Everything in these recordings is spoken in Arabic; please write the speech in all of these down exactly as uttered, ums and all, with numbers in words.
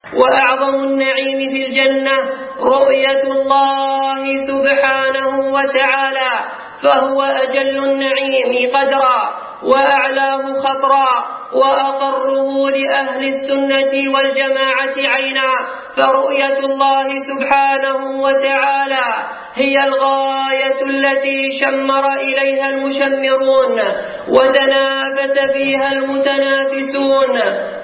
وأعظم النعيم في الجنة رؤية الله سبحانه وتعالى، فهو أجل النعيم قدرا وأعلاه خطرا وأقره لأهل السنة والجماعة عينا. فرؤية الله سبحانه وتعالى هي الغاية التي شمر إليها المشمرون وتنافس فيها المتنافسون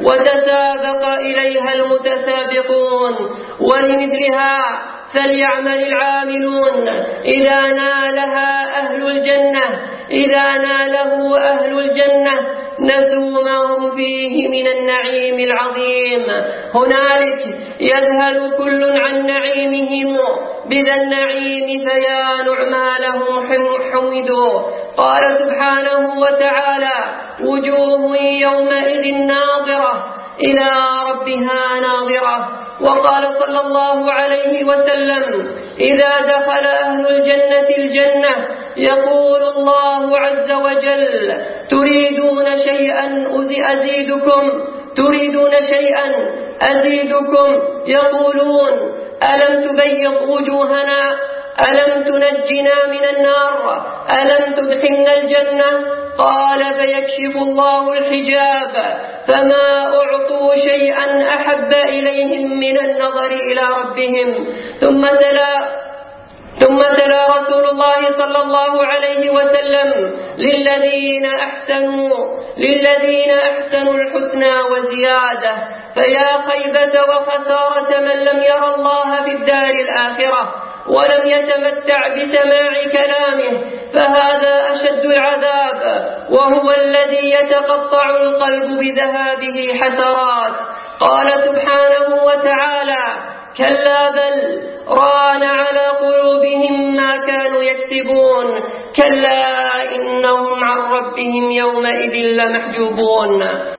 وتسابق إليها المتسابقون، ولمثلها فليعمل العاملون إذا نالها أهل الجنة إذا ناله أهل الجنة نسوا ما هم فيه من النعيم العظيم. هنالك يذهل كل عن نعيمهم بذا النعيم فيا نعما لهم حمدوا. قال سبحانه وتعالى: وجوه يومئذ ناظرة إلى ربها ناظرة. وقال صلى الله عليه وسلم: إذا دخل أهل الجنة الجنة يقول الله عز وجل: تريدون شيئا أزيدكم تريدون شيئا أزيدكم يقولون: ألم تبيض وجوهنا؟ ألم تنجنا من النار؟ ألم تدخلنا الجنة؟ قال: فيكشف الله الحجاب فما أعطوا شيئا أحب إليهم من النظر إلى ربهم. ثم تلا ثم تلا رسول الله صلى الله عليه وسلم: للذين أحسنوا للذين أحسنوا الحسنى وزيادة. فيا خيبة وخسارة من لم ير الله في الدار الآخرة ولم يتمتع بسماع كلامه، فهذا أشد العذاب، وهو الذي يتقطع القلب بذهابه حسرات. قال سبحانه وتعالى: كلا بل ران على قلوبهم ما كانوا يكسبون، كلا إنهم عن ربهم يومئذ لمحجوبون.